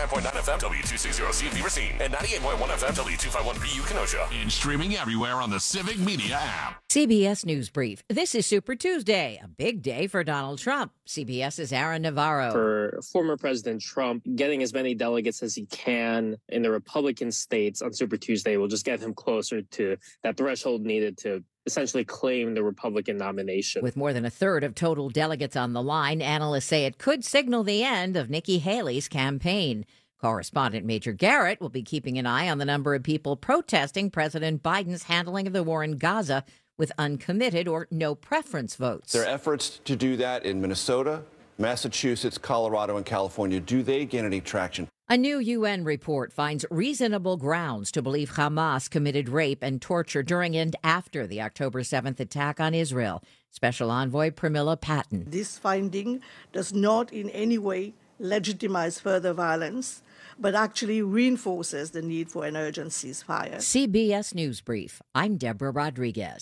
89.9 FM, W260CB Racine, and 98.1 FM, W251BU Kenosha. And streaming everywhere on the Civic Media app. CBS News Brief. This is Super Tuesday, a big day for Donald Trump. CBS's Aaron Navarro. For former President Trump, getting as many delegates as he can in the Republican states on Super Tuesday will just get him closer to that threshold needed to essentially claim the Republican nomination. With more than a third of total delegates on the line, analysts say it could signal the end of Nikki Haley's campaign. Correspondent Major Garrett will be keeping an eye on the number of people protesting President Biden's handling of the war in Gaza with uncommitted or no preference votes. There are efforts to do that in Minnesota, Massachusetts, Colorado, and California. Do they gain any traction? A new UN report finds reasonable grounds to believe Hamas committed rape and torture during and after the October 7th attack on Israel. Special Envoy Pramila Patten. This finding does not in any way legitimize further violence, but actually reinforces the need for an urgent ceasefire. CBS News Brief. I'm Deborah Rodriguez.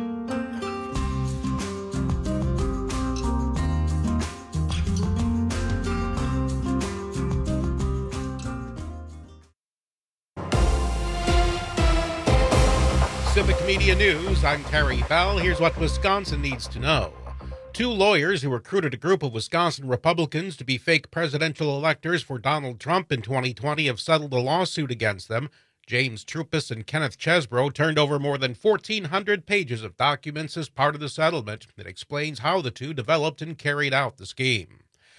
Civic Media News, I'm Terry Bell. Here's what Wisconsin needs to know. 2 lawyers who recruited a group of Wisconsin Republicans to be fake presidential electors for Donald Trump in 2020 have settled a lawsuit against them. James Trupis and Kenneth Chesbro turned over more than 1,400 pages of documents as part of the settlement that explains how the two developed and carried out the scheme.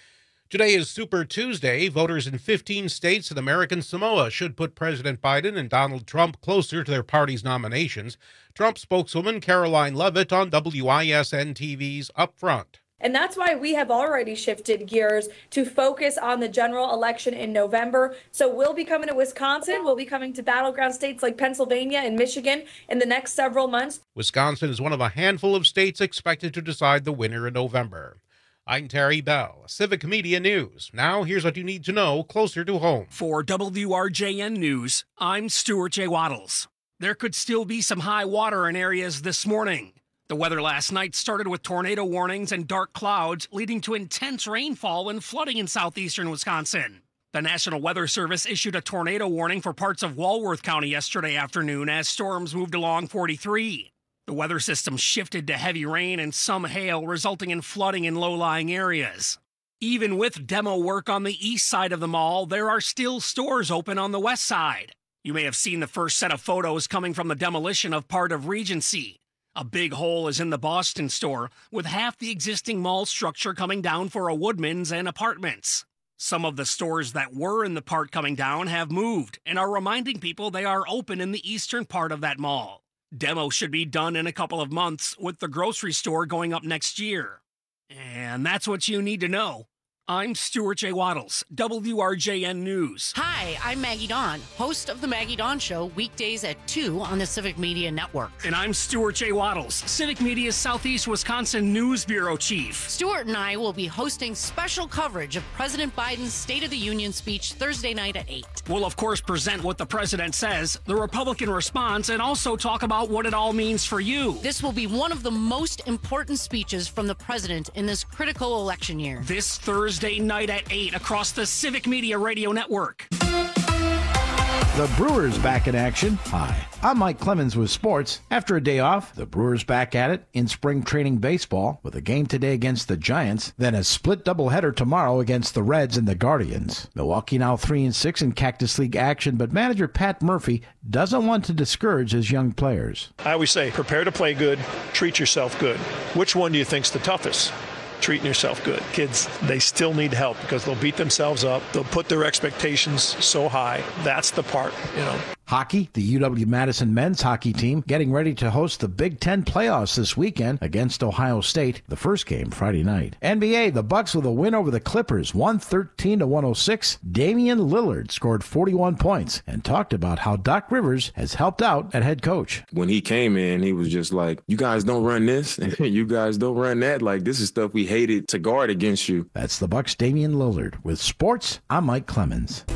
Today is Super Tuesday. Voters in 15 states and American Samoa should put President Biden and Donald Trump closer to their party's nominations. Trump spokeswoman Caroline Leavitt on WISN TV's Up Front. And that's why we have already shifted gears to focus on the general election in November. So we'll be coming to Wisconsin. We'll be coming to battleground states like Pennsylvania and Michigan in the next several months. Wisconsin is one of a handful of states expected to decide the winner in November. I'm Terry Bell, Civic Media News. Now, here's what you need to know closer to home. For WRJN News, I'm Stuart J. Waddles. There could still be some high water in areas this morning. The weather last night started with tornado warnings and dark clouds, leading to intense rainfall and flooding in southeastern Wisconsin. The National Weather Service issued a tornado warning for parts of Walworth County yesterday afternoon as storms moved along 43. The weather system shifted to heavy rain and some hail, resulting in flooding in low-lying areas. Even with demo work on the east side of the mall, there are still stores open on the west side. You may have seen the first set of photos coming from the demolition of part of Regency. A big hole is in the Boston store, with half the existing mall structure coming down for a Woodman's and apartments. Some of the stores that were in the part coming down have moved and are reminding people they are open in the eastern part of that mall. Demo should be done in a couple of months, with the grocery store going up next year. And that's what you need to know. I'm Stuart J. Waddles, WRJN News. Hi, I'm Maggie Dawn, host of The Maggie Dawn Show, weekdays at 2 on the Civic Media Network. And I'm Stuart J. Waddles, Civic Media's Southeast Wisconsin News Bureau Chief. Stuart and I will be hosting special coverage of President Biden's State of the Union speech Thursday night at 8. We'll, of course, present what the president says, the Republican response, and also talk about what it all means for you. This will be one of the most important speeches from the president in this critical election year. This Thursday night at 8 across the Civic Media Radio Network. The Brewers back in action. Hi, I'm Mike Clemens with sports. After a day off, the Brewers back at it in spring training baseball with a game today against the Giants, then a split doubleheader tomorrow against the Reds and the Guardians. Milwaukee now 3-6 in Cactus League action, but manager Pat Murphy doesn't want to discourage his young players. I always say, prepare to play good, treat yourself good. Which one do you think's the toughest? Treating yourself good. Kids, they still need help because they'll beat themselves up. They'll put their expectations so high. That's the part, Hockey, the UW-Madison men's hockey team getting ready to host the Big Ten playoffs this weekend against Ohio State, the first game Friday night. NBA, the Bucks with a win over the Clippers, 113-106. Damian Lillard scored 41 points and talked about how Doc Rivers has helped out at head coach. When he came in, he was just like, you guys don't run this, and you guys don't run that. Like, this is stuff we hated to guard against you. That's the Bucks' Damian Lillard. With sports, I'm Mike Clemens.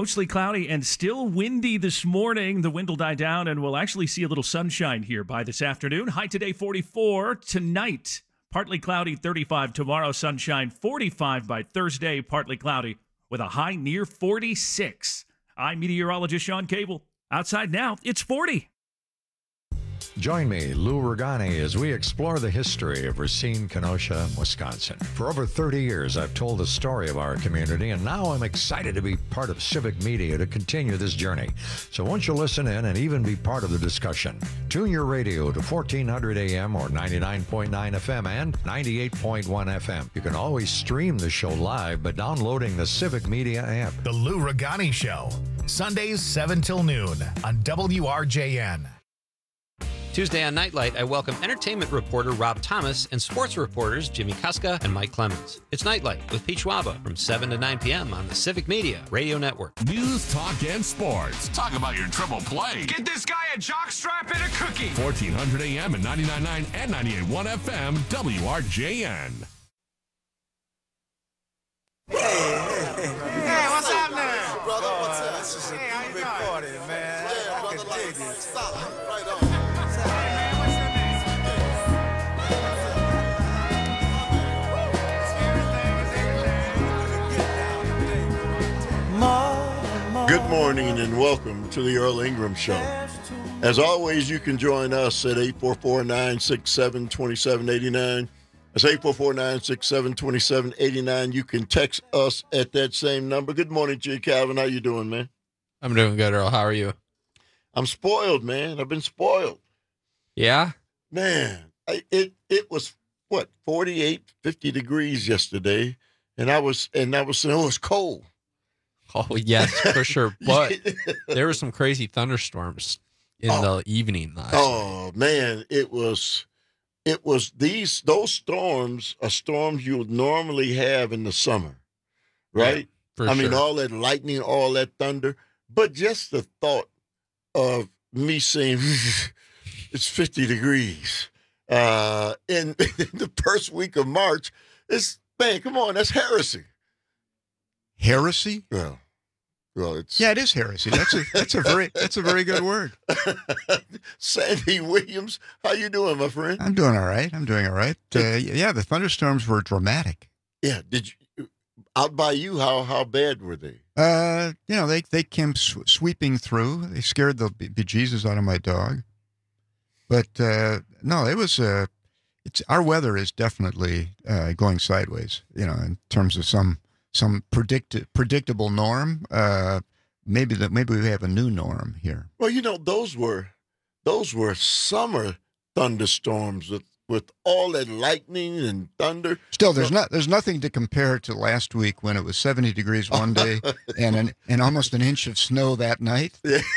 Mostly cloudy and still windy this morning. The wind will die down, and we'll actually see a little sunshine here by this afternoon. High today, 44. Tonight, partly cloudy, 35. Tomorrow, sunshine, 45 by Thursday. Partly cloudy with a high near 46. I'm meteorologist Sean Cable. Outside now, it's 40. Join me, Lou Regani, as we explore the history of Racine, Kenosha, Wisconsin. For over 30 years, I've told the story of our community, and now I'm excited to be part of Civic Media to continue this journey. So won't you listen in and even be part of the discussion? Tune your radio to 1400 AM or 99.9 FM and 98.1 FM. You can always stream the show live by downloading the Civic Media app. The Lou Regani Show, Sundays 7 till noon on WRJN. Tuesday on Nightlight, I welcome entertainment reporter Rob Thomas and sports reporters Jimmy Kuska and Mike Clemens. It's Nightlight with Pete Schwaba from 7 to 9 p.m. on the Civic Media Radio Network. News, talk, and sports. Talk about your triple play. Get this guy a jockstrap and a cookie. 1400 AM and 99.9 and 98.1 FM, WRJN. Hey, what's happening? Brother, what's up? This is a big party, man. Yeah, I brother, can like, dig it. solid. Right on. Good morning and welcome to the Earl Ingram Show. As always, you can join us at 844-967-2789. That's 844-967-2789. You can text us at that same number. Good morning, J. Calvin. How you doing, man? I'm doing good, Earl. How are you? I'm spoiled, man. I've been spoiled. Yeah? Man, it was, 48, 50 degrees yesterday, and I was saying, oh, it's cold. Oh, yes, for sure. But there were some crazy thunderstorms in the evening last night. Oh, man, those storms are storms you would normally have in the summer, right? Yeah, I mean, all that lightning, all that thunder, but just the thought of me saying it's 50 degrees in the first week of March, come on, that's heresy. Heresy? Well, it's it is heresy. That's a very good word. Sandy Williams, how you doing, my friend? I'm doing all right. The thunderstorms were dramatic. Yeah, did you out by you? How bad were they? They came sweeping through. They scared the bejesus out of my dog. But no, it was our weather is definitely going sideways. In terms of some predictable norm. Maybe we have a new norm here. Well, those were summer thunderstorms with all that lightning and thunder. Still, there's nothing to compare to last week when it was 70 degrees one day and almost an inch of snow that night.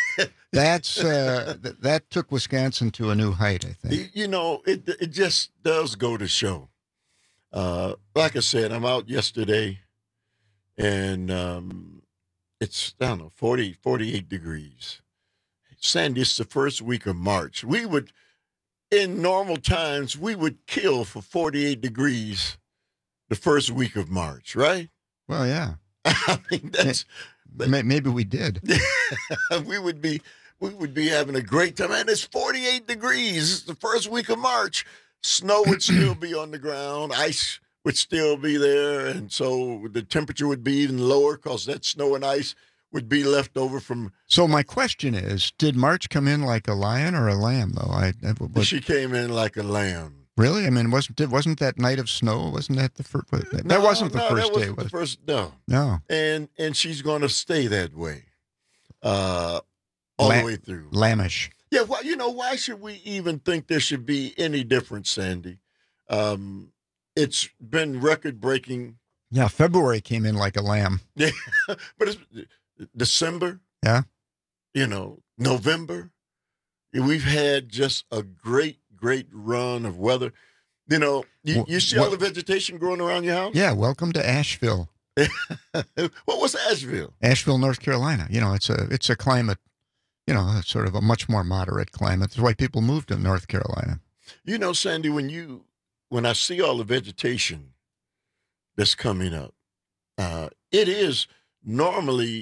That took Wisconsin to a new height, I think. It just does go to show. Like I said, I'm out yesterday. And it's, 48 degrees. Sandy, it's the first week of March. In normal times, we would kill for 48 degrees the first week of March, right? Well, yeah. I mean, maybe we did. we would be having a great time. And it's 48 degrees. It's the first week of March. Snow would still be on the ground. Ice would still be there, and so the temperature would be even lower because that snow and ice would be left over from. So my question is, did March come in like a lion or a lamb, though? She came in like a lamb. Really? I mean, wasn't that night of snow? Wasn't that the first? That wasn't the first day. The first, no. No. And she's going to stay that way, all the way through. Lambish. Yeah. Well, why should we even think there should be any difference, Sandy? It's been record-breaking. Yeah, February came in like a lamb. Yeah, but it's December. Yeah. November. We've had just a great run of weather. You see all the vegetation growing around your house? Yeah, welcome to Asheville. What was Asheville? Asheville, North Carolina. It's a climate, sort of a much more moderate climate. That's why people moved to North Carolina. Sandy, when I see all the vegetation that's coming up, it is normally,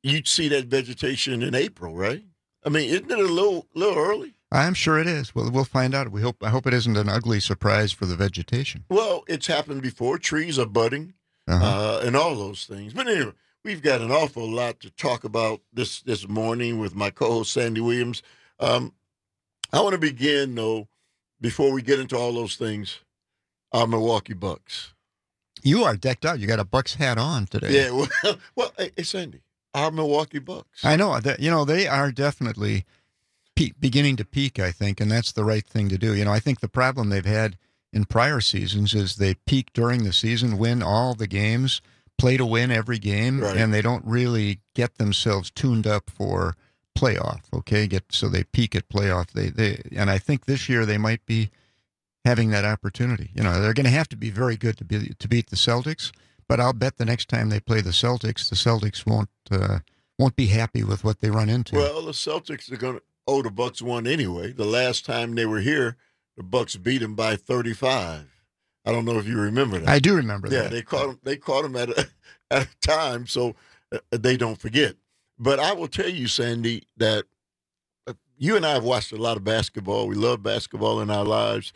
you'd see that vegetation in April, right? I mean, isn't it a little early? I'm sure it is. Well, we'll find out. I hope it isn't an ugly surprise for the vegetation. Well, it's happened before. Trees are budding, and all those things. But anyway, we've got an awful lot to talk about this morning with my co-host Sandy Williams. I want to begin, though, before we get into all those things, our Milwaukee Bucks. You are decked out. You got a Bucks hat on today. Yeah, well, hey, Sandy, our Milwaukee Bucks. I know that. They are definitely beginning to peak, I think, and that's the right thing to do. I think the problem they've had in prior seasons is they peak during the season, win all the games, play to win every game, right, and they don't really get themselves tuned up for playoff. Okay, so they peak at playoff. And I think this year they might be having that opportunity. They're going to have to be very good to beat the Celtics, but I'll bet the next time they play the Celtics won't be happy with what they run into. Well, the Celtics are going to owe the Bucks one anyway. The last time they were here, the Bucks beat them by 35. I don't know if you remember that. I do remember that. Yeah, they caught them at a time, so they don't forget. But I will tell you, Sandy, that you and I have watched a lot of basketball. We love basketball in our lives.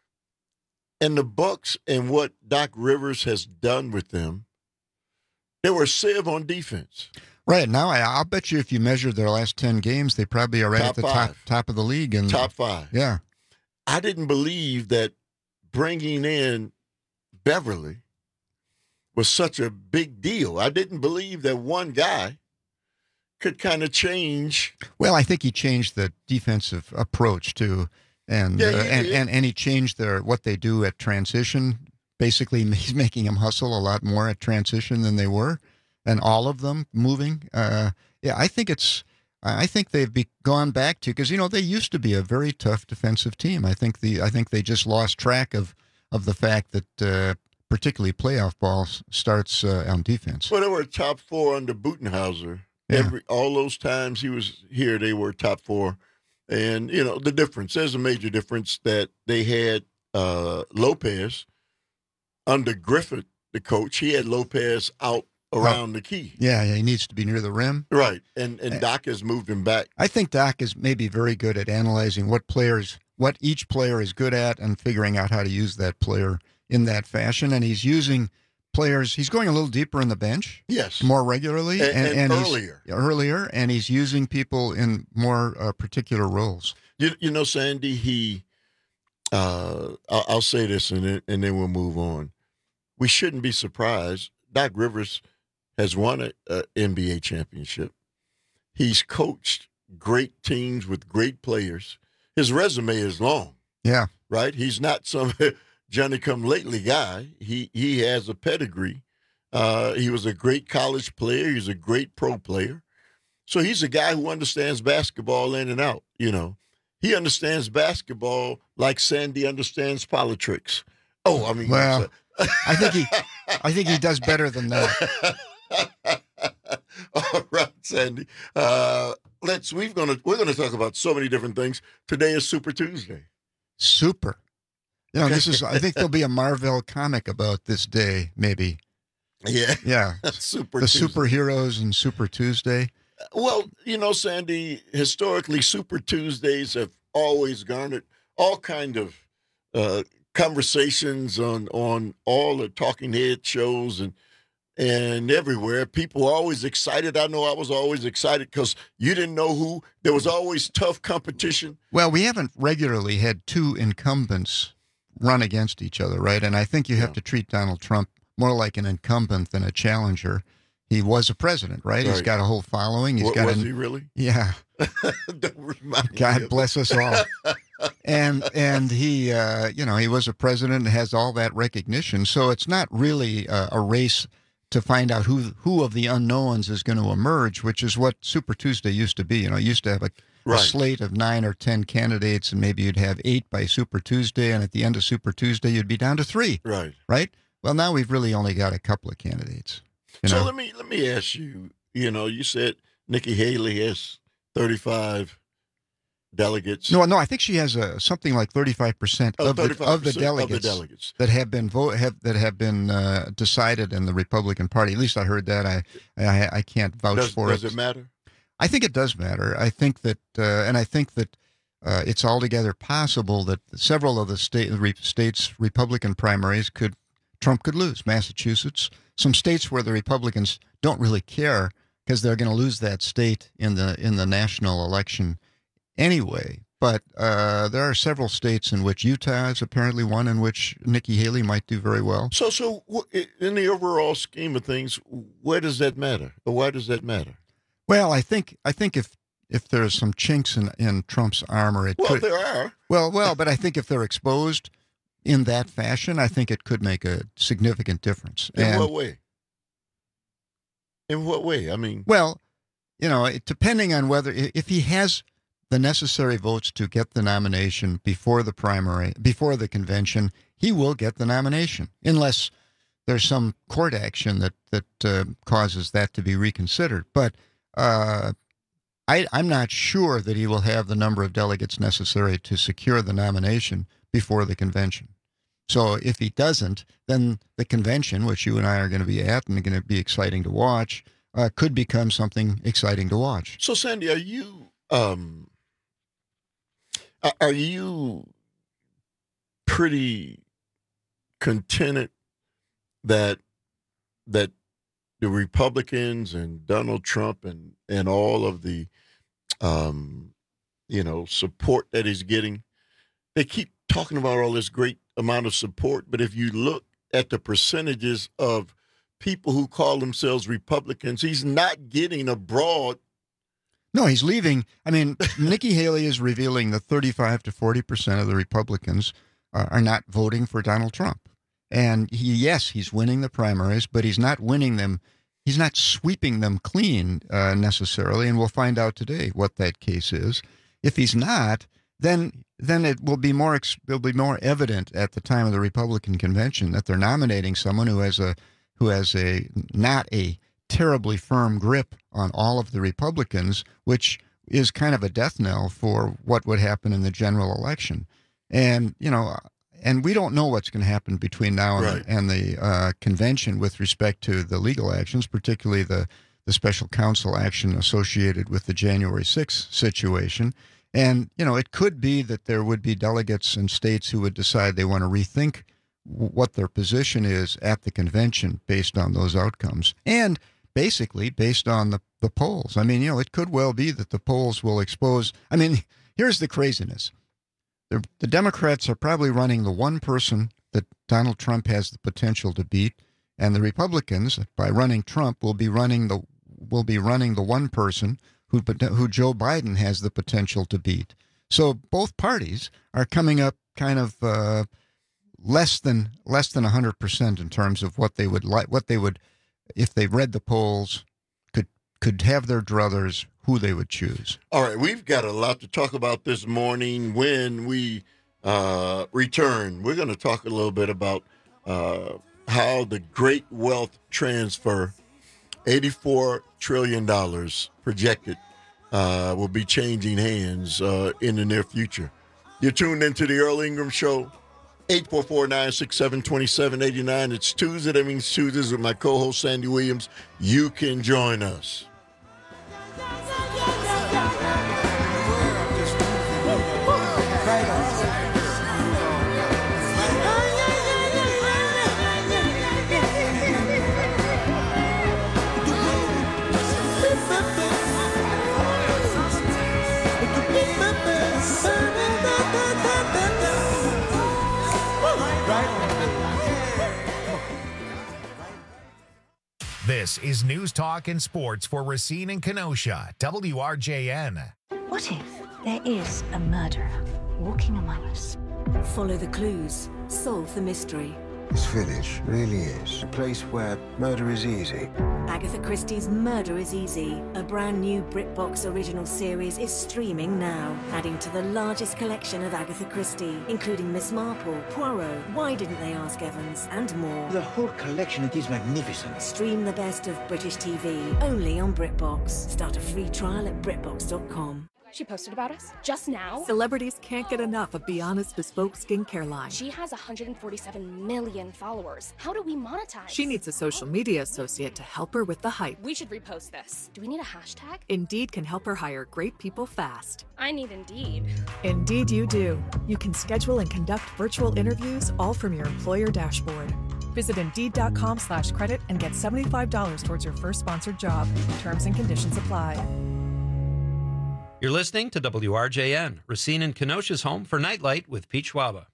And the Bucks and what Doc Rivers has done with them, they were sieve on defense. Right. Now, I'll bet you if you measured their last 10 games, they probably are right at the top of the league. And top 5. Yeah. I didn't believe that bringing in Beverly was such a big deal. I didn't believe that one guy could kind of change. Well, I think he changed the defensive approach, too. And he changed what they do at transition. Basically, he's making them hustle a lot more at transition than they were. And all of them moving. I think they've gone back to, because they used to be a very tough defensive team. I think they just lost track of the fact that particularly playoff ball starts on defense. Well, they were top 4 under Budenholzer. Yeah. All those times he was here, they were top 4. And the difference. There's a major difference that they had Lopez under Griffith, the coach. He had Lopez out around the key. Yeah, he needs to be near the rim. Right, and Doc has moved him back. I think Doc is maybe very good at analyzing what each player is good at and figuring out how to use that player in that fashion. And he's using players. He's going a little deeper in the bench. Yes, more regularly and earlier, and he's using people in more particular roles. Sandy, I'll say this and then we'll move on. We shouldn't be surprised. Doc Rivers has won an NBA championship. He's coached great teams with great players. His resume is long. Yeah. Right? He's not some Johnny-come-lately guy. He has a pedigree. He was a great college player. He's a great pro player. So he's a guy who understands basketball in and out, He understands basketball like Sandy understands politics. Oh, I mean... Well, I think he does better than that. All right, Sandy. We're going to talk about so many different things. Today is Super Tuesday. Super. I think there'll be a Marvel comic about this day, maybe. Yeah. Yeah. The superheroes and Super Tuesday. Well, Sandy, historically, Super Tuesdays have always garnered all kind of conversations on all the talking head shows and everywhere. People are always excited. I know I was always excited because you didn't know who. There was always tough competition. Well, we haven't regularly had two incumbents run against each other, right? And I think you have to treat Donald Trump more like an incumbent than a challenger. He was a president, right? He's got a whole following. Was he really? Yeah. Don't remind me. God bless us all. And he, he was a president and has all that recognition. So it's not really a race to find out who of the unknowns is going to emerge, which is what Super Tuesday used to be. You used to have a slate of 9 or 10 candidates, and maybe you'd have 8 by Super Tuesday, and at the end of Super Tuesday, you'd be down to 3. Right? Well, now we've really only got a couple of candidates. So let me ask you. You said Nikki Haley has 35 delegates. No, I think she has something like 35% of the delegates that have been decided in the Republican Party. At least I heard that. I can't vouch for it. Does it matter? I think it does matter. I think that, it's altogether possible that several of the states' Republican primaries Trump could lose. Massachusetts, some states where the Republicans don't really care because they're going to lose that state in the national election anyway. But there are several states in which Utah is apparently one in which Nikki Haley might do very well. So in the overall scheme of things, where does that matter? Or why does that matter? Well, I think if there's some chinks in Trump's armor, there are. Well, but I think if they're exposed in that fashion, I think it could make a significant difference. What way? In what way? I mean, well, depending on if he has the necessary votes to get the nomination before the convention, he will get the nomination, unless there's some court action that causes that to be reconsidered. But I'm not sure that he will have the number of delegates necessary to secure the nomination before the convention. So if he doesn't, then the convention, which you and I are going to be at and going to be exciting to watch, could become something exciting to watch. So, Sandy, are you pretty contented that the Republicans and Donald Trump and all of the support that he's getting, they keep talking about all this great amount of support, but if you look at the percentages of people who call themselves Republicans, he's not getting a broad. No, he's leaving. I mean, Nikki Haley is revealing that 35 to 40% of the Republicans are not voting for Donald Trump. And he's winning the primaries, but he's not winning them. He's not sweeping them clean necessarily, and we'll find out today what that case is. If he's not, then it will be more evident at the time of the Republican convention that they're nominating someone who has not a terribly firm grip on all of the Republicans, which is kind of a death knell for what would happen in the general election. And we don't know what's going to happen between now and the convention with respect to the legal actions, particularly the special counsel action associated with the January 6th situation. And, it could be that there would be delegates in states who would decide they want to rethink what their position is at the convention based on those outcomes. And basically based on the polls. I mean, it could well be that the polls will expose. I mean, here's the craziness. The Democrats are probably running the one person that Donald Trump has the potential to beat, and the Republicans, by running Trump, will be running the one person who Joe Biden has the potential to beat. So both parties are coming up kind of less than 100% in terms of what they would, if they read the polls, could have their druthers, who they would choose. All right, we've got a lot to talk about this morning. When we return, we're going to talk a little bit about how the great wealth transfer, $84 trillion projected, will be changing hands in the near future. You're tuned into the Earl Ingram Show, 844-967-2789. It's Tuesday. That means Tuesdays with my co-host, Sandy Williams. You can join us. This is News Talk and Sports for Racine and Kenosha, WRJN. What if there is a murderer walking among us? Follow the clues, solve the mystery. This village really is a place where murder is easy. Agatha Christie's Murder is Easy, a brand new BritBox original series, is streaming now, adding to the largest collection of Agatha Christie, including Miss Marple, Poirot, Why Didn't They Ask Evans, and more. The whole collection, it is magnificent. Stream the best of British TV, only on BritBox. Start a free trial at BritBox.com. She posted about us just now. Celebrities can't get enough of Bianna's bespoke skincare line. She has 147 million followers. How do we monetize? She needs a social media associate to help her with the hype. We should repost this. Do we need a hashtag? Indeed can help her hire great people fast. I need Indeed. Indeed you do. You can schedule and conduct virtual interviews all from your employer dashboard. Visit Indeed.com/credit and get $75 towards your first sponsored job. Terms and conditions apply. You're listening to WRJN, Racine and Kenosha's home for Nightlight with Pete Schwaba.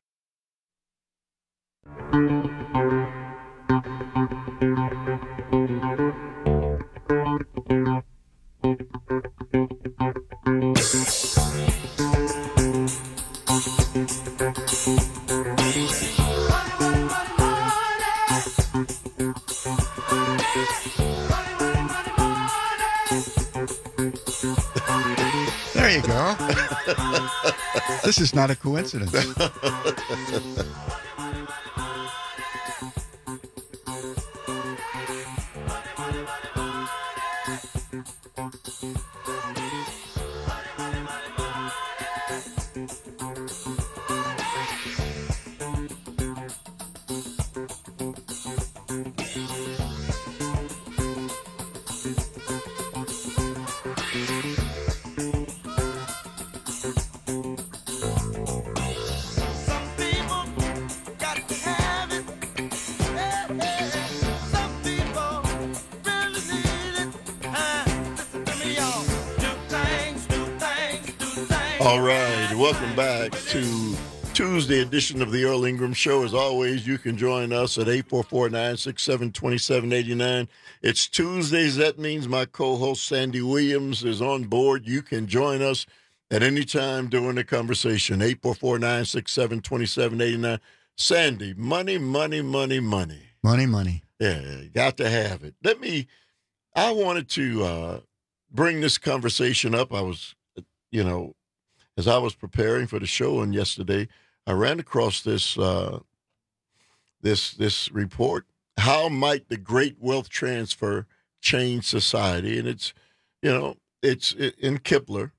There you go. This is not a coincidence. All right, welcome back to Tuesday edition of the Earl Ingram Show. As always, you can join us at 844-967-2789. It's Tuesdays. That means my co-host Sandy Williams is on board. You can join us at any time during the conversation, 844-967-2789. Sandy, money. Money. Yeah, got to have it. I wanted to bring this conversation up. I was, as I was preparing for the show and yesterday, I ran across this this report. How might the great wealth transfer change society? And it's in Kiplinger.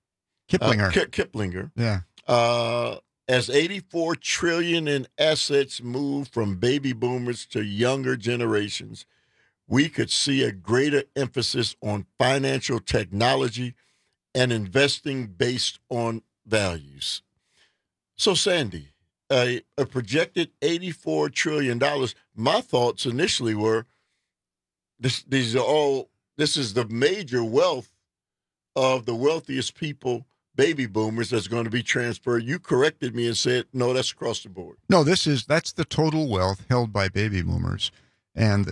Yeah. As $84 trillion in assets move from baby boomers to younger generations, we could see a greater emphasis on financial technology and investing based on values. So, Sandy, a projected $84 trillion, my thoughts initially were, this is the major wealth of the wealthiest people, baby boomers, that's going to be transferred. You corrected me and said, no, that's across the board. No, that's the total wealth held by baby boomers. And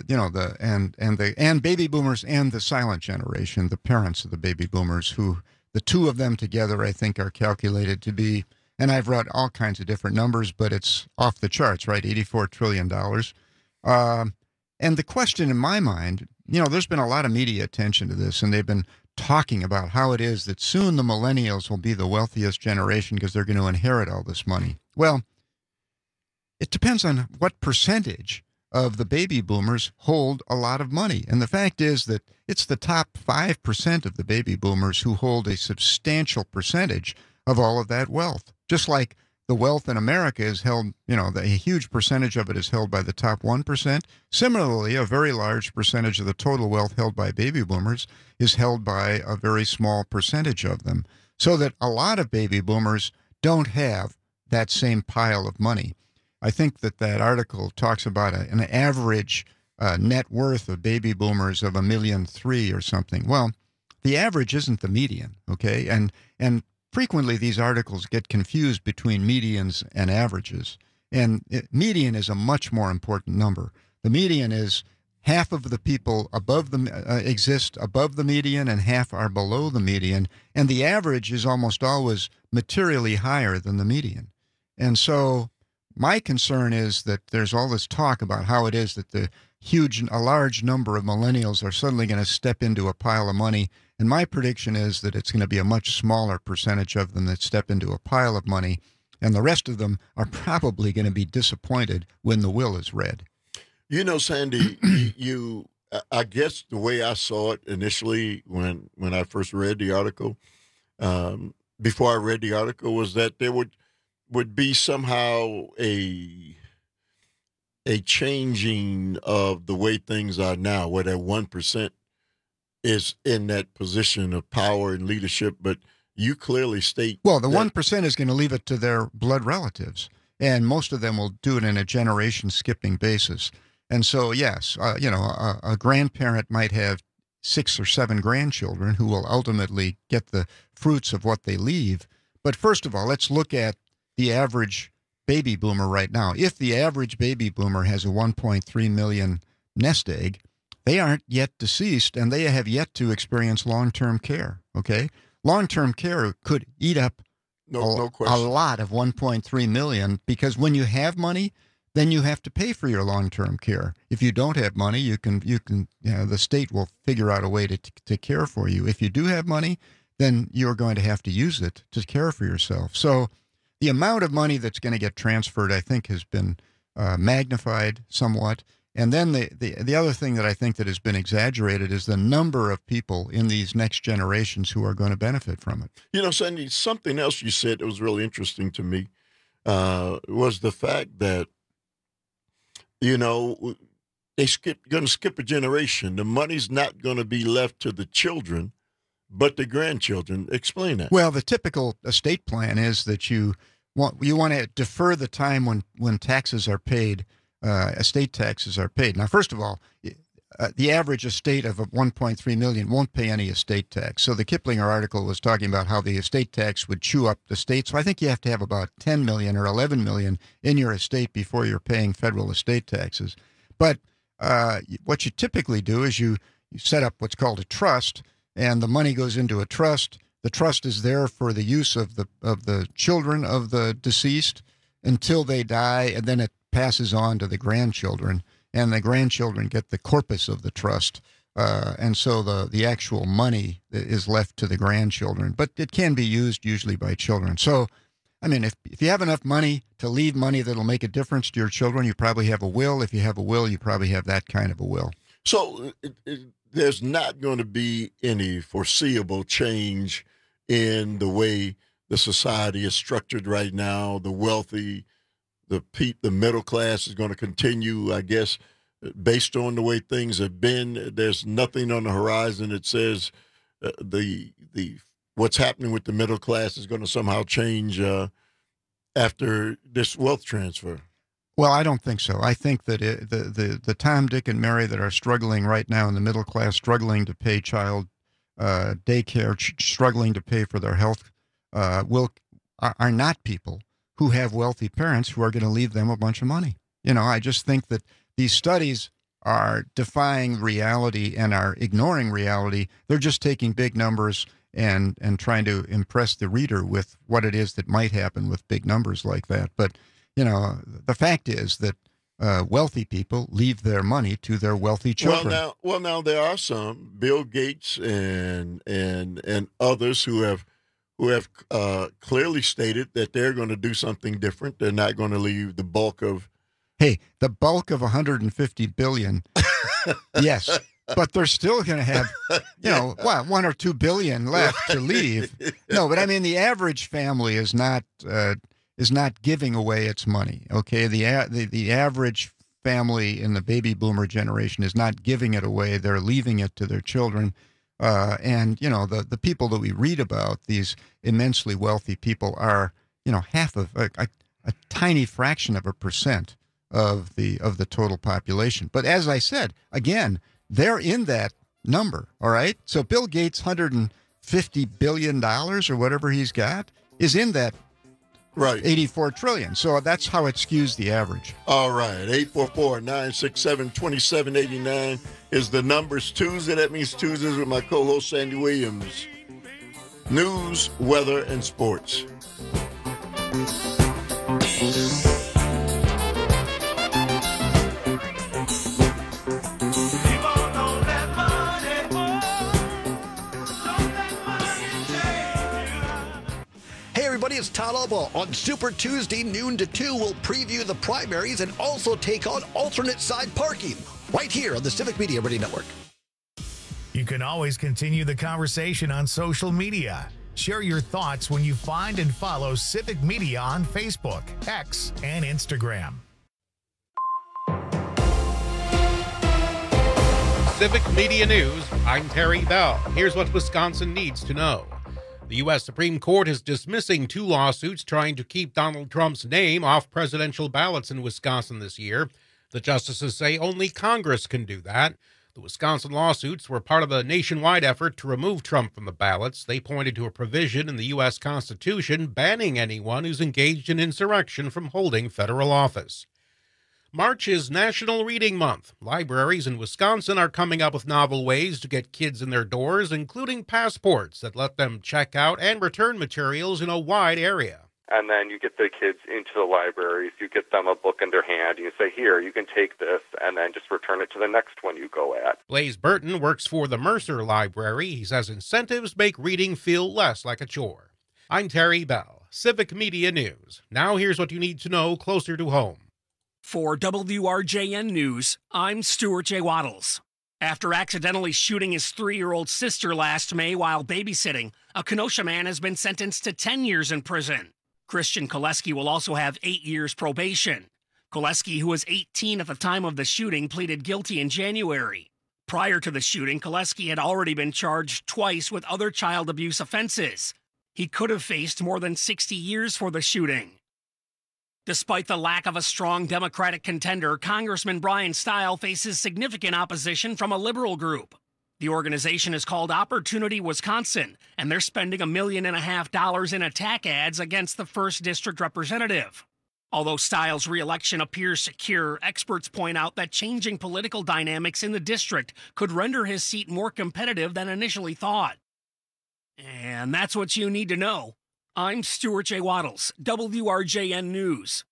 and baby boomers and the silent generation, the parents of the baby boomers, who the two of them together, I think, are calculated to be, and I've read all kinds of different numbers, but it's off the charts, right? $84 trillion. And the question in my mind, there's been a lot of media attention to this, and they've been talking about how it is that soon the millennials will be the wealthiest generation because they're going to inherit all this money. Well, it depends on what percentage of the baby boomers hold a lot of money. And the fact is that it's the top 5% of the baby boomers who hold a substantial percentage of all of that wealth. Just like the wealth in America is held, a huge percentage of it is held by the top 1%. Similarly, a very large percentage of the total wealth held by baby boomers is held by a very small percentage of them. So that a lot of baby boomers don't have that same pile of money. I think that article talks about an average net worth of baby boomers of $1.3 million or something. Well, the average isn't the median, okay? And frequently these articles get confused between medians and averages. And median is a much more important number. The median is half of the people above exist above the median and half are below the median. And the average is almost always materially higher than the median. And so my concern is that there's all this talk about how it is that a large number of millennials are suddenly going to step into a pile of money. And my prediction is that it's going to be a much smaller percentage of them that step into a pile of money. And the rest of them are probably going to be disappointed when the will is read. Sandy, I guess the way I saw it initially when I first read the article, before I read the article was that there would be somehow a changing of the way things are now, where that 1% is in that position of power and leadership. But you clearly state, well, the 1% is going to leave it to their blood relatives, and most of them will do it in a generation skipping basis. And so, yes, a grandparent might have 6 or 7 grandchildren who will ultimately get the fruits of what they leave. But first of all, let's look at the average baby boomer right now. If the average baby boomer has a 1.3 million nest egg, they aren't yet deceased, and they have yet to experience long-term care, okay? Long-term care could eat up a lot of 1.3 million, because when you have money, then you have to pay for your long-term care. If you don't have money, the state will figure out a way to care for you. If you do have money, then you're going to have to use it to care for yourself. So the amount of money that's going to get transferred, I think, has been magnified somewhat. And then the other thing that I think that has been exaggerated is the number of people in these next generations who are going to benefit from it. You know, Sandy, something else you said that was really interesting to me was the fact that, you know, going to skip a generation. The money's not going to be left to the children, but the grandchildren. Explain that. Well, the typical estate plan is that you want to defer the time when taxes are paid. Estate taxes are paid. Now, first of all, the average estate of 1.3 million won't pay any estate tax. So the Kiplinger article was talking about how the estate tax would chew up the state. So I think you have to have about 10 million or 11 million in your estate before you're paying federal estate taxes. But what you typically do is you set up what's called a trust, and the money goes into a trust. The trust is there for the use of the children of the deceased until they die, and then it passes on to the grandchildren, and the grandchildren get the corpus of the trust, and so the actual money is left to the grandchildren, but it can be used usually by children. So, I mean, if you have enough money to leave money that'll make a difference to your children, you probably have a will. If you have a will, you probably have that kind of a will. So there's not going to be any foreseeable change in the way the society is structured right now. The wealthy, the middle class is going to continue, I guess, based on the way things have been. There's nothing on the horizon that says what's happening with the middle class is going to somehow change after this wealth transfer. Well, I don't think so. I think that the Tom, Dick, and Mary that are struggling right now in the middle class, struggling to pay child daycare, struggling to pay for their health, are not people who have wealthy parents who are going to leave them a bunch of money. You know, I just think that these studies are defying reality and are ignoring reality. They're just taking big numbers and trying to impress the reader with what it is that might happen with big numbers like that. But, you know, the fact is that wealthy people leave their money to their wealthy children. Well, now there are some, Bill Gates and others who have clearly stated that they're going to do something different. They're not going to leave the bulk of... Hey, the bulk of $150 billion, yes, but they're still going to have, $1 or $2 billion left to leave. No, but I mean, the average family is not giving away its money, okay? The average family in the baby boomer generation is not giving it away. They're leaving it to their children. And, you know, the people that we read about, these immensely wealthy people, are, you know, half of a tiny fraction of a percent of the total population. But as I said, again, they're in that number, all right? So Bill Gates' $150 billion or whatever he's got is in that right 84 trillion. So that's how it skews the average. All right. 844-967-2789 is the numbers. Tuesday. That means Tuesdays with my co-host Sandy Williams. News, weather, and sports. Hey everybody, it's Todd Albaugh. On Super Tuesday, noon to 2, we'll preview the primaries and also take on alternate side parking right here on the Civic Media Radio Network. You can always continue the conversation on social media. Share your thoughts when you find and follow Civic Media on Facebook, X, and Instagram. Civic Media News, I'm Terry Bell. Here's what Wisconsin needs to know. The U.S. Supreme Court is dismissing 2 lawsuits trying to keep Donald Trump's name off presidential ballots in Wisconsin this year. The justices say only Congress can do that. The Wisconsin lawsuits were part of a nationwide effort to remove Trump from the ballots. They pointed to a provision in the U.S. Constitution banning anyone who's engaged in insurrection from holding federal office. March is National Reading Month. Libraries in Wisconsin are coming up with novel ways to get kids in their doors, including passports that let them check out and return materials in a wide area. And then you get the kids into the libraries, you get them a book in their hand, and you say, here, you can take this, and then just return it to the next one you go at. Blaze Burton works for the Mercer Library. He says incentives make reading feel less like a chore. I'm Terry Bell, Civic Media News. Now here's what you need to know closer to home. For WRJN News, I'm Stuart J. Waddles. After accidentally shooting his 3-year-old sister last May while babysitting, a Kenosha man has been sentenced to 10 years in prison. Christian Koleski will also have 8 years probation. Koleski, who was 18 at the time of the shooting, pleaded guilty in January. Prior to the shooting, Koleski had already been charged twice with other child abuse offenses. He could have faced more than 60 years for the shooting. Despite the lack of a strong Democratic contender, Congressman Brian Stile faces significant opposition from a liberal group. The organization is called Opportunity Wisconsin, and they're spending $1.5 million in attack ads against the 1st District representative. Although Stiles' re-election appears secure, experts point out that changing political dynamics in the district could render his seat more competitive than initially thought. And that's what you need to know. I'm Stuart J. Waddles, WRJN News.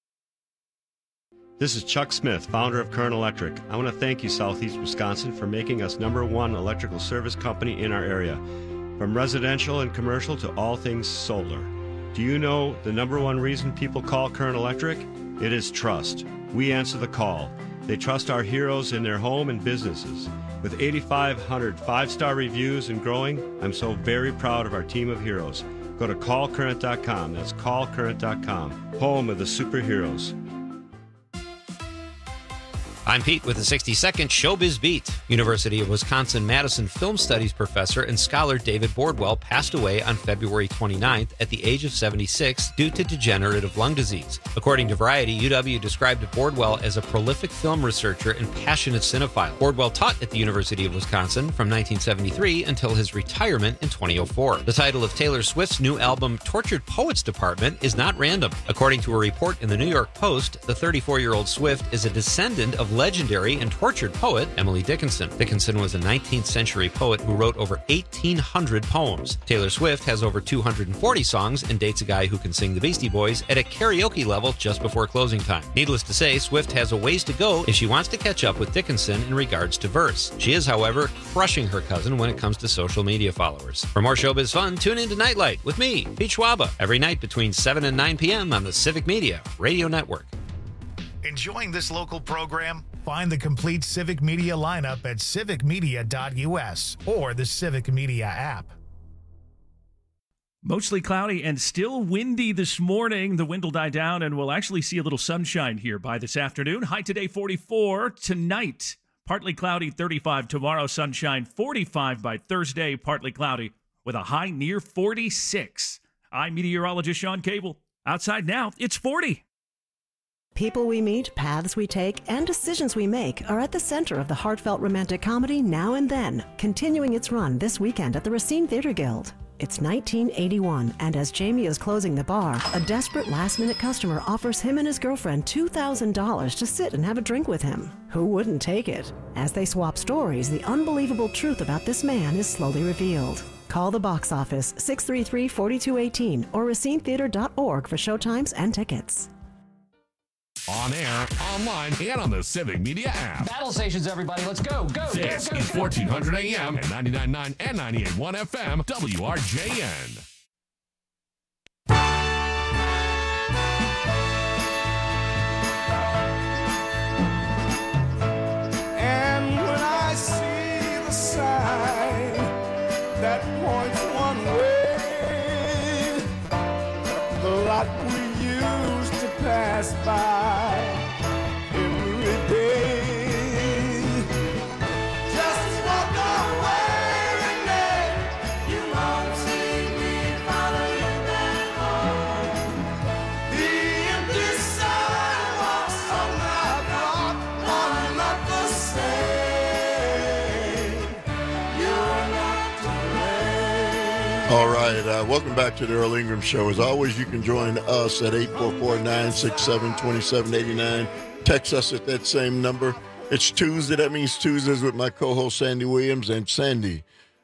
This is Chuck Smith, founder of Current Electric. I want to thank you, Southeast Wisconsin, for making us #1 electrical service company in our area. From residential and commercial to all things solar. Do you know the #1 reason people call Current Electric? It is trust. We answer the call. They trust our heroes in their home and businesses. With 8,500 5-star reviews and growing, I'm so very proud of our team of heroes. Go to callcurrent.com. That's callcurrent.com. Home of the superheroes. I'm Pete with the 60-second Showbiz Beat. University of Wisconsin-Madison film studies professor and scholar David Bordwell passed away on February 29th at the age of 76 due to degenerative lung disease. According to Variety, UW described Bordwell as a prolific film researcher and passionate cinephile. Bordwell taught at the University of Wisconsin from 1973 until his retirement in 2004. The title of Taylor Swift's new album, Tortured Poets Department, is not random. According to a report in the New York Post, the 34-year-old Swift is a descendant of legendary and tortured poet Emily Dickinson. Dickinson was a 19th century poet who wrote over 1,800 poems. Taylor Swift has over 240 songs and dates a guy who can sing the Beastie Boys at a karaoke level just before closing time. Needless to say, Swift has a ways to go if she wants to catch up with Dickinson in regards to verse. She is, however, crushing her cousin when it comes to social media followers. For more showbiz fun, tune in to Nightlight with me, Pete Schwaba, every night between 7 and 9 p.m. on the Civic Media Radio Network. Enjoying this local program? Find the complete Civic Media lineup at civicmedia.us or the Civic Media app. Mostly cloudy and still windy this morning. The wind will die down and we'll actually see a little sunshine here by this afternoon. High today 44. Tonight, partly cloudy, 35. Tomorrow, sunshine, 45 by Thursday. Partly cloudy with a high near 46. I'm meteorologist Sean Cable. Outside now, it's 40. People we meet, paths we take, and decisions we make are at the center of the heartfelt romantic comedy Now and Then, continuing its run this weekend at the Racine Theater Guild. It's 1981, and as Jamie is closing the bar, a desperate last-minute customer offers him and his girlfriend $2,000 to sit and have a drink with him. Who wouldn't take it? As they swap stories, the unbelievable truth about this man is slowly revealed. Call the box office 633-4218 or racinetheater.org for showtimes and tickets. On air, online, and on the Civic Media app. Battle stations, everybody. Let's go. This is 1400 AM and 99.9 and 98.1 FM, WRJN. And when I see the sign that points one way, pass by every day. Just walk away, Renee. You won't see me follow you back home. The empty sidewalks of my block are not the same. You're not to blame. All right, welcome back to the Earl Ingram Show. As always, you can join us at 844-967-2789. Text us at that same number. It's Tuesday. That means Tuesdays with my co-host Sandy Williams. And Sandy,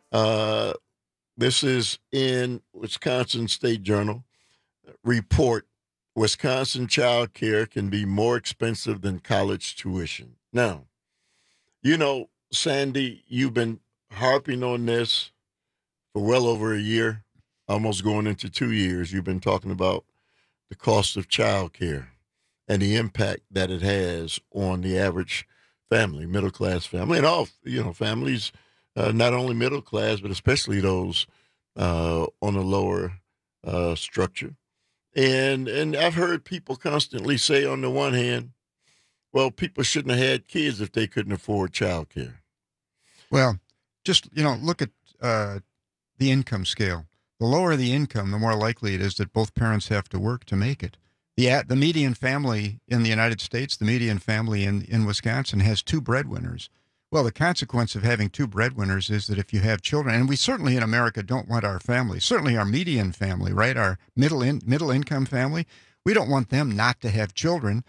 this is in Wisconsin State Journal. Report, Wisconsin child care can be more expensive than college tuition. Now, you know, Sandy, you've been harping on this for well over a year, almost going into 2 years. You've been talking about the cost of child care and the impact that it has on the average family, middle-class family, and all, families, not only middle class, but especially those on a lower structure. And I've heard people constantly say, on the one hand, well, people shouldn't have had kids if they couldn't afford child care. Well, just, look at the income scale. The lower the income, the more likely it is that both parents have to work to make it. The median family in the United States, the median family in Wisconsin has two breadwinners. Well, the consequence of having two breadwinners is that if you have children, and we certainly in America don't want our family, certainly our median family, right, our middle income family, we don't want them not to have children.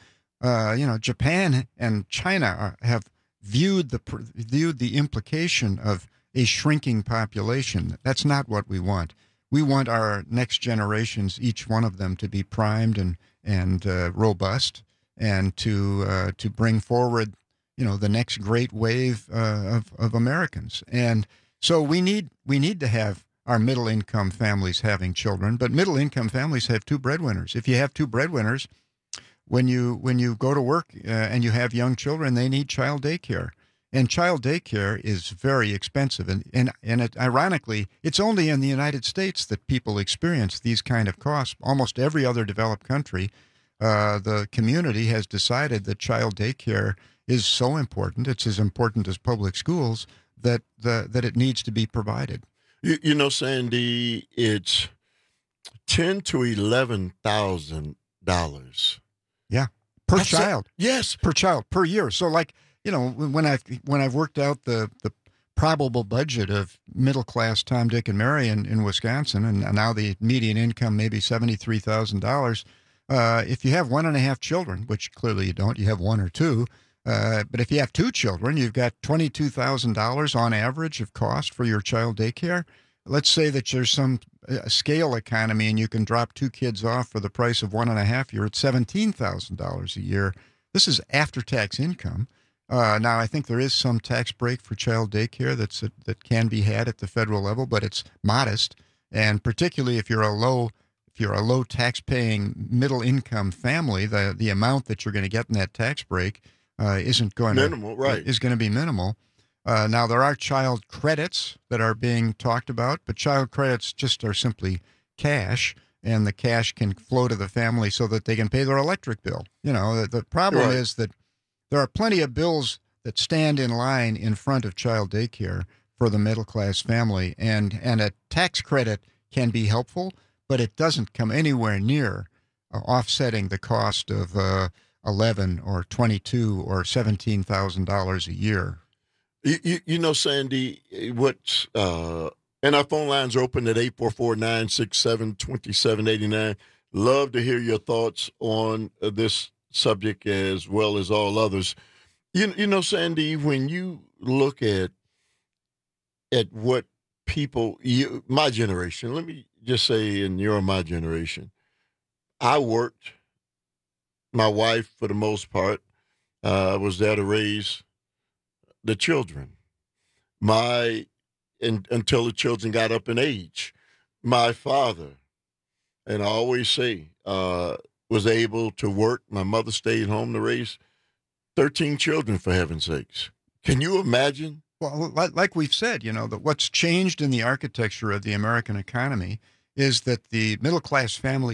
Japan and China have viewed the implication of a shrinking population. That's not what we want. We want our next generations, each one of them, to be primed and robust, and to bring forward, the next great wave of Americans. And so we need to have our middle income families having children, but middle income families have two breadwinners. If you have two breadwinners, when you go to work and you have young children, they need child daycare. And child daycare is very expensive. And ironically, it's only in the United States that people experience these kind of costs. Almost every other developed country, the community has decided that child daycare is so important, it's as important as public schools, that it needs to be provided. Sandy, it's $10,000 to $11,000. Yeah, per child. Yes, per child per year. So, when I've worked out the probable budget of middle class Tom, Dick, and Mary in Wisconsin, and now the median income maybe $73,000. If you have 1.5 children, which clearly you don't, you have one or two. But if you have two children, you've got $22,000 on average of cost for your child daycare. Let's say that there's some scale economy and you can drop two kids off for the price of 1.5. You're at $17,000 a year. This is after-tax income. Now, I think there is some tax break for child daycare that can be had at the federal level, but it's modest. And particularly if you're a low tax-paying middle-income family, the amount that you're going to get in that tax break is going to be minimal. Now, there are child credits that are being talked about, but child credits just are simply cash, and the cash can flow to the family so that they can pay their electric bill. The problem is that there are plenty of bills that stand in line in front of child daycare for the middle-class family, and a tax credit can be helpful, but it doesn't come anywhere near offsetting the cost of $11,000 or $22,000 or $17,000 a year. Sandy, and our phone lines are open at 844-967-2789. Love to hear your thoughts on this subject as well as all others. Sandy, when you look at what people, my generation, let me just say, and you're my generation, I worked. My wife, for the most part, was there to raise the children. Until the children got up in age. My father, and I always say, was able to work. My mother stayed home to raise 13 children, for heaven's sakes. Can you imagine? Well, like we've said, that what's changed in the architecture of the American economy is that the middle-class family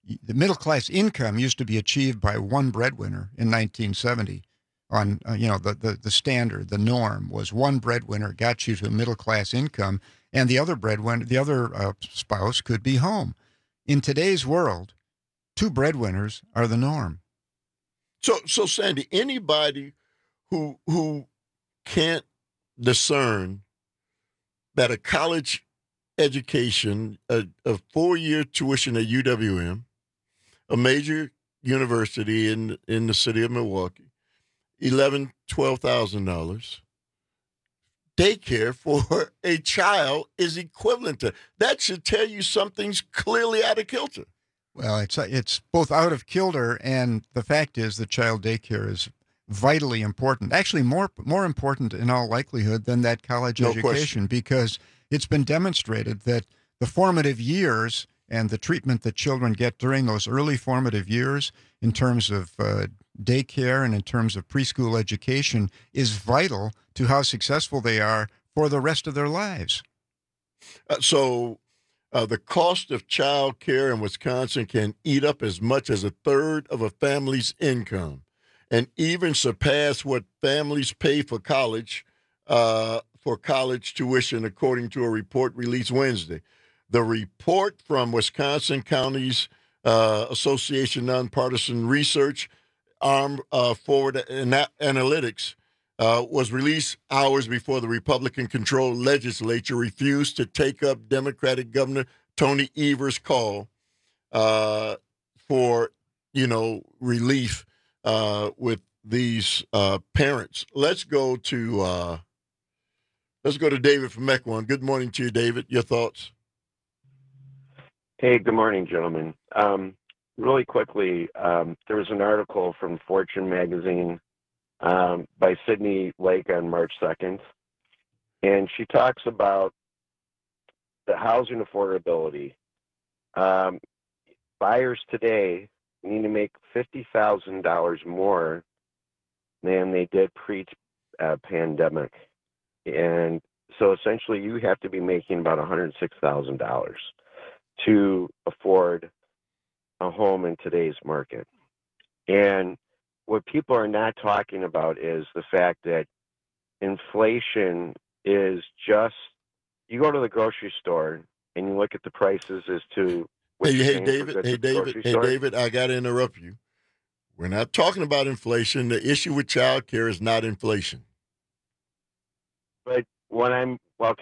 the middle class income used to be achieved by one breadwinner in 1970. On the standard, the norm was one breadwinner got you to a middle class income, and the other spouse could be home. In today's world, two breadwinners are the norm. So Sandy, anybody who can't discern that a college education, a 4-year tuition at UWM, a major university in the city of Milwaukee, $11,000, $12,000, daycare for a child is equivalent to that. Should tell you something's clearly out of kilter. Well, it's both out of kilter, and the fact is that child daycare is vitally important. Actually, more important in all likelihood than that college education, because it's been demonstrated that the formative years and the treatment that children get during those early formative years in terms of daycare and in terms of preschool education is vital to how successful they are for the rest of their lives. So the cost of child care in Wisconsin can eat up as much as a third of a family's income, and even surpass what families pay for college tuition, according to a report released Wednesday. The report from Wisconsin Counties Association Nonpartisan Research Arm Forward Analytics was released hours before the Republican-controlled legislature refused to take up Democratic Governor Tony Evers' call for, relief with these parents. Let's go to David from Mequon. Good morning to you, David. Your thoughts? Hey, good morning, gentlemen. Really quickly, there was an article from Fortune magazine by Sydney Lake on March 2nd, and she talks about the housing affordability. Buyers today need to make $50,000 more than they did pre-pandemic. And so essentially you have to be making about $106,000 to afford a home in today's market. And what people are not talking about is the fact that inflation is just, you go to the grocery store and you look at the prices as to what Hey, David, I got to interrupt you. We're not talking about inflation. The issue with child care is not inflation. But when I'm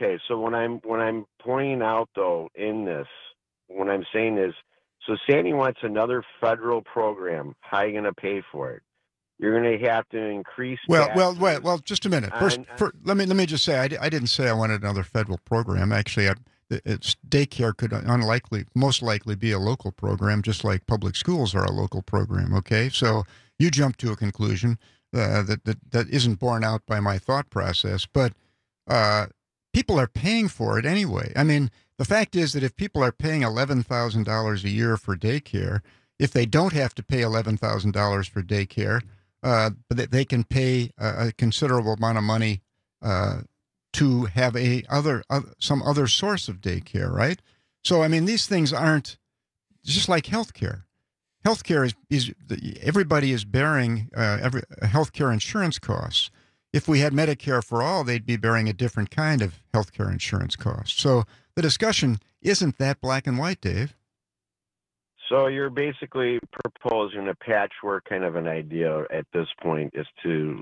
pointing out though in this, what I'm saying is, so Sandy wants another federal program. How are you going to pay for it? You're going to have to increase. Well, just a minute. First, let me just say, I didn't say I wanted another federal program. Actually, daycare could most likely be a local program, just like public schools are a local program. Okay, so you jumped to a conclusion that isn't borne out by my thought process, but people are paying for it anyway. I mean, the fact is that if people are paying $11,000 a year for daycare, if they don't have to pay $11,000 for daycare, but they can pay a considerable amount of money to have some other source of daycare, right? So, I mean, these things aren't just like healthcare. Healthcare is everybody is bearing healthcare insurance costs. If we had Medicare for all, they'd be bearing a different kind of healthcare insurance cost. So the discussion isn't that black and white, Dave. So you're basically proposing a patchwork kind of an idea at this point, is to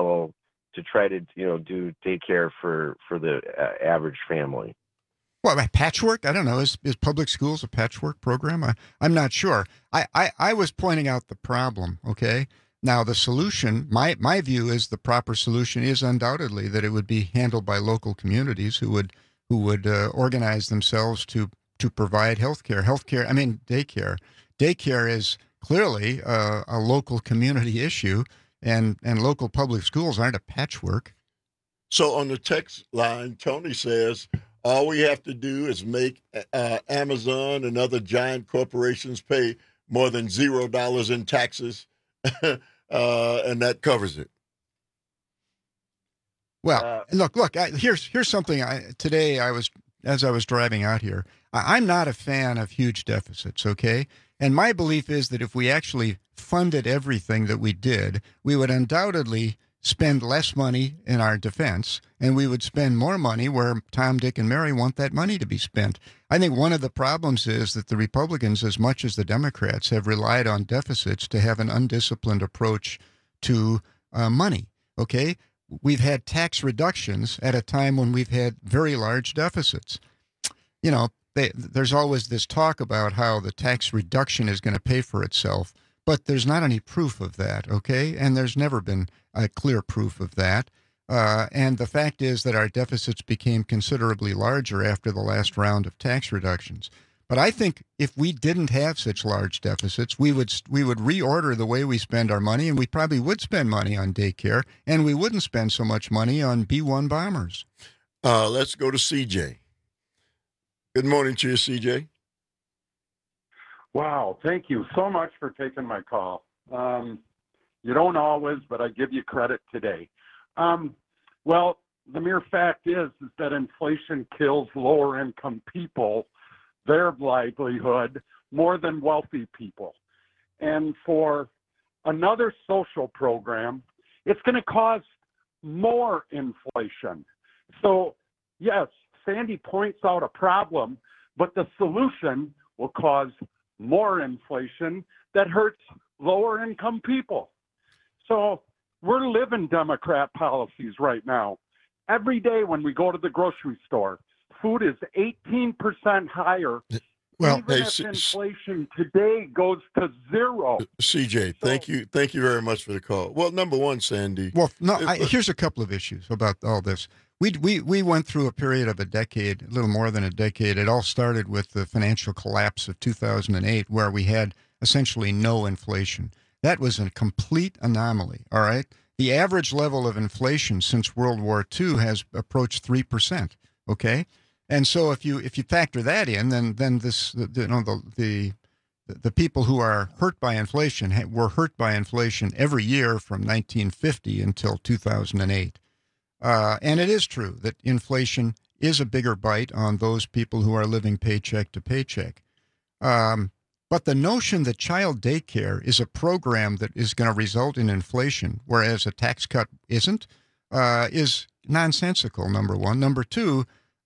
try to do daycare for the average family. Well, patchwork? I don't know. Is public schools a patchwork program? I'm not sure. I was pointing out the problem, okay? Now, the solution, my view is the proper solution is undoubtedly that it would be handled by local communities who would organize themselves to provide healthcare. Daycare. Daycare is clearly a local community issue, and local public schools aren't a patchwork. So on the text line, Tony says, all we have to do is make Amazon and other giant corporations pay more than $0 in taxes, and that covers it. Well, look. Here's something. Today, as I was driving out here, I'm not a fan of huge deficits. Okay, And my belief is that if we actually funded everything that we did, we would undoubtedly spend less money in our defense, and we would spend more money where Tom, Dick, and Mary want that money to be spent. I think one of the problems is that the Republicans, as much as the Democrats, have relied on deficits to have an undisciplined approach to money, okay? We've had tax reductions at a time when we've had very large deficits. You know, there's always this talk about how the tax reduction is going to pay for itself, but there's not any proof of that, okay? And there's never been a clear proof of that. And the fact is that our deficits became considerably larger after the last round of tax reductions. But I think if we didn't have such large deficits, we would reorder the way we spend our money, and we probably would spend money on daycare, and we wouldn't spend so much money on B-1 bombers. Let's go to CJ. Good morning to you, CJ. Wow, thank you so much for taking my call. You don't always, but I give you credit today. Well, the mere fact is that inflation kills lower income people, their livelihood, more than wealthy people. And for another social program, it's going to cause more inflation. So, yes, Sandy points out a problem, but the solution will cause more inflation that hurts lower income people. So we're living Democrat policies right now. Every day when we go to the grocery store, food is 18% higher. Well, even if inflation today goes to zero. CJ, thank you very much for the call. Well, number one, Sandy. Well, no, here's a couple of issues about all this. We went through a period of a decade, a little more than a decade. It all started with the financial collapse of 2008, where we had essentially no inflation. That was a complete anomaly, all right? The average level of inflation since World War II has approached 3%, okay? And so if you factor that in, then this, the people who are hurt by inflation were hurt by inflation every year from 1950 until 2008. And it is true that inflation is a bigger bite on those people who are living paycheck to paycheck. But the notion that child daycare is a program that is going to result in inflation, whereas a tax cut isn't, is nonsensical, number one. Number two,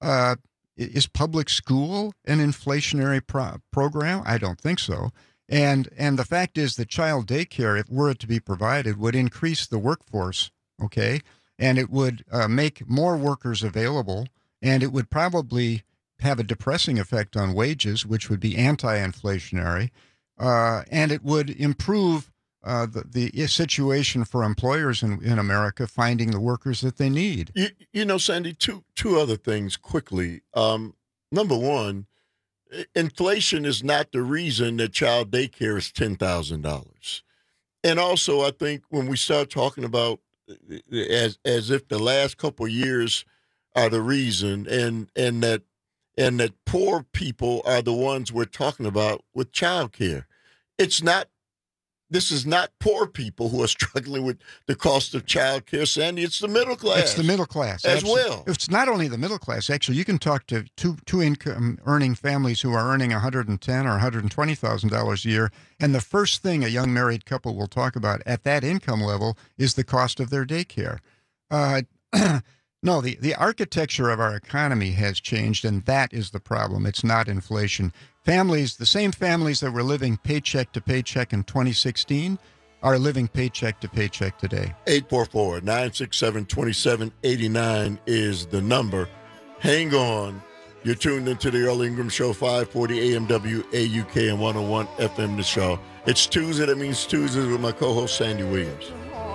is public school an inflationary program? I don't think so. And the fact is that child daycare, if were it to be provided, would increase the workforce, okay? And it would make more workers available, and it would probably have a depressing effect on wages, which would be anti-inflationary, and it would improve the situation for employers in America finding the workers that they need. You know, Sandy, two other things quickly. Number one, inflation is not the reason that child daycare is $10,000. And also, I think when we start talking about as if the last couple of years are the reason, and that poor people are the ones we're talking about with child care. This is not poor people who are struggling with the cost of child care, Sandy. It's the middle class. It's the middle class. As well. It's not only the middle class. Actually, you can talk to two income earning families who are earning $110,000 or $120,000 a year, and the first thing a young married couple will talk about at that income level is the cost of their daycare. No, the architecture of our economy has changed, and that is the problem. It's not inflation. Families, the same families that were living paycheck to paycheck in 2016 are living paycheck to paycheck today. 844-967-2789 is the number. Hang on. You're tuned into the Earl Ingram Show, 540 AM WAUK and 101 FM The Show. It's Tuesday. That means Tuesdays with my co-host, Sandy Williams.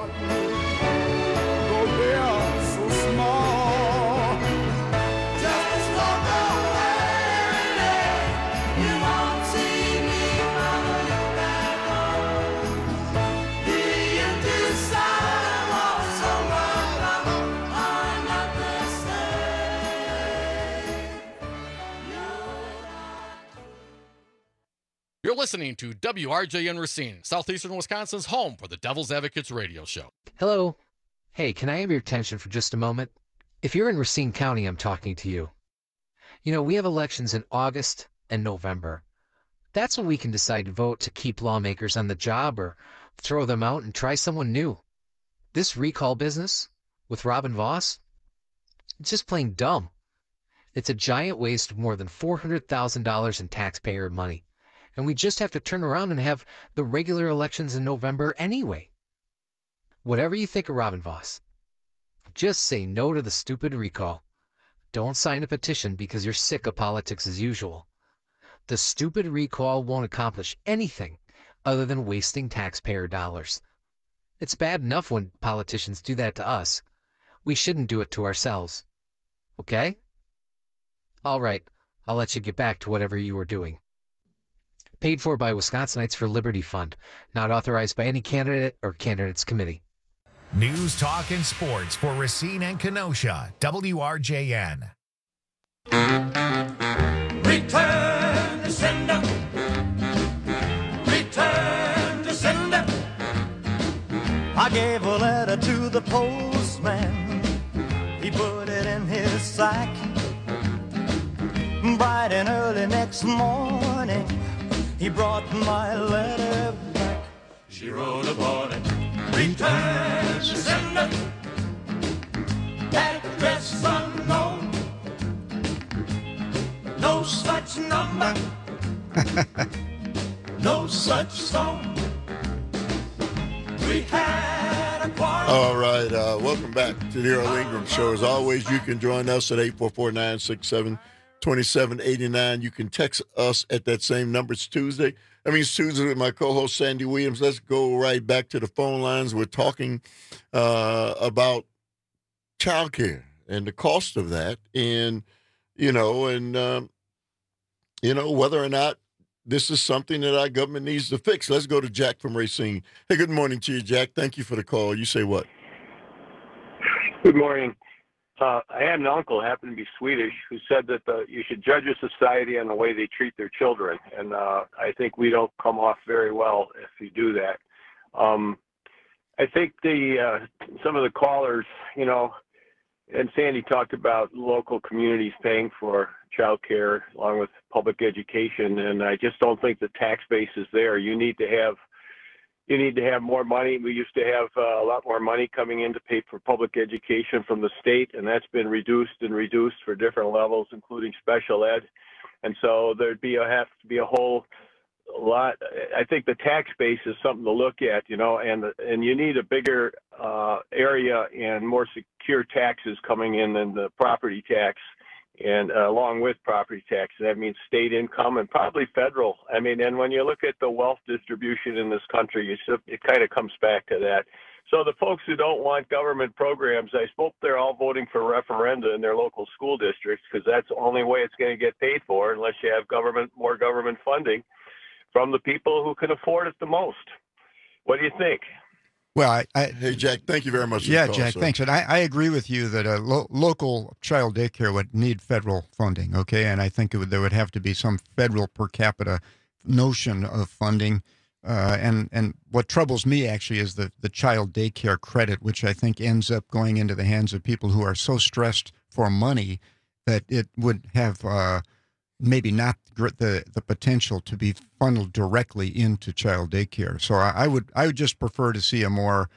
You're listening to WRJN Racine, Southeastern Wisconsin's home for the Devil's Advocates radio show. Hello. Hey, can I have your attention for just a moment? If you're in Racine County, I'm talking to you. You know, we have elections in August and November. That's when we can decide to vote to keep lawmakers on the job or throw them out and try someone new. This recall business with Robin Vos, it's just plain dumb. It's a giant waste of more than $400,000 in taxpayer money. And we just have to turn around and have the regular elections in November anyway. Whatever you think of Robin Vos, just say no to the stupid recall. Don't sign a petition because you're sick of politics as usual. The stupid recall won't accomplish anything other than wasting taxpayer dollars. It's bad enough when politicians do that to us. We shouldn't do it to ourselves. Okay? All right, I'll let you get back to whatever you were doing. Paid for by Wisconsinites for Liberty Fund. Not authorized by any candidate or candidates committee. News, talk, and sports for Racine and Kenosha. WRJN. Return to sender. Return to sender. I gave a letter to the postman. He put it in his sack. Bright and early next morning, he brought my letter back. She wrote upon it, return to sender. Address unknown. No such number. No such song. We had a quarrel. All right, welcome back to the Earl Ingram Show. As always, you can join us at 844-967-2789. You can text us at that same number. It's Tuesday with my co-host Sandy Williams. Let's go right back to the phone lines. We're talking about child care and the cost of that, and whether or not this is something that our government needs to fix. Let's go to Jack from Racine. Hey, good morning to you, Jack. Thank you for the call. You say what? Good morning. I had an uncle, happened to be Swedish, who said that you should judge a society on the way they treat their children. And I think we don't come off very well if you do that. I think some of the callers, and Sandy talked about local communities paying for child care along with public education, and I just don't think the tax base is there. You need to have more money. We used to have a lot more money coming in to pay for public education from the state, and that's been reduced for different levels, including special ed. And so there'd have to be a whole lot. I think the tax base is something to look at, and you need a bigger area and more secure taxes coming in than the property tax. And along with property tax, that means state income and probably federal. I mean, and when you look at the wealth distribution in this country, it kind of comes back to that. So the folks who don't want government programs, I hope they're all voting for referenda in their local school districts, because that's the only way it's going to get paid for, unless you have more government funding from the people who can afford it the most. What do you think? Well, hey, Jack, thank you very much. Yeah, Jack, thanks. And I agree with you that local child daycare would need federal funding, okay? And I think there would have to be some federal per capita notion of funding. And what troubles me, actually, is the child daycare credit, which I think ends up going into the hands of people who are so stressed for money that it would have maybe not the potential to be funneled directly into child daycare. So I would just prefer to see a more